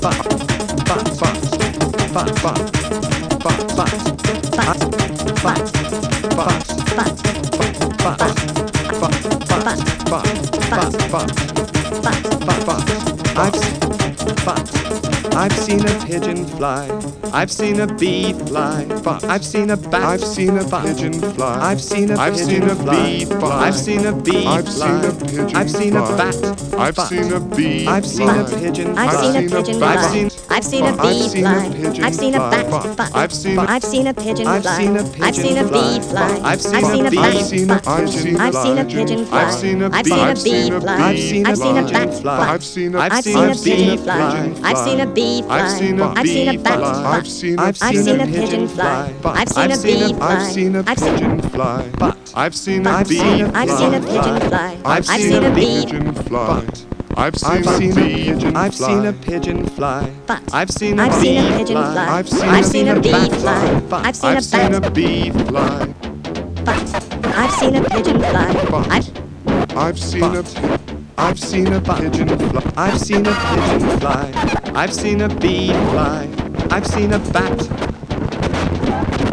I've seen a pigeon fly. I've seen a bee fly. I've seen a bat. I've seen a pigeon fly. I've seen a pigeon fly. bee fly. I've seen a bee I've fly. seen a pigeon I've seen a fly. bat. I've seen a bee I've seen a fly. pigeon I've fly. seen a pigeon I've fly. seen- I've seen a I've bee seen a fly. pigeon I've seen a fly. bat. I've seen a- I've seen a pigeon I've fly. seen a I've seen a pigeon bee fly. fly. I've seen I've a seen a bee bat. I've seen a pigeon I've seen a pigeon fly. I've seen a I've seen a bee bee fly. fly. I've seen a I've seen a pigeon bat. fly. I've seen a- I've I've seen seen a a pigeon bee fly. fly. I've seen a bee fly. I've seen a I've seen a bee bat. fly. I've seen a- I've I've seen a pigeon fly. I've seen a bee fly. I've seen a I've seen pigeon fly. But I've seen a I've bee seen a I've fly. seen a pigeon fly. I've I've seen seen a a bee. Pigeon fly. I've I've seen a seen a pigeon I've seen a fly. pigeon fly. But I've seen a I've seen bee a pigeon fly. fly. I've seen I've a- seen a bee bat fly. fly. I've seen a I've seen a bat. bee fly. But I've seen a pigeon fly. I've seen a I've seen a pigeon fly. I've seen a pigeon fly. I've seen a bee fly. I've seen a bat.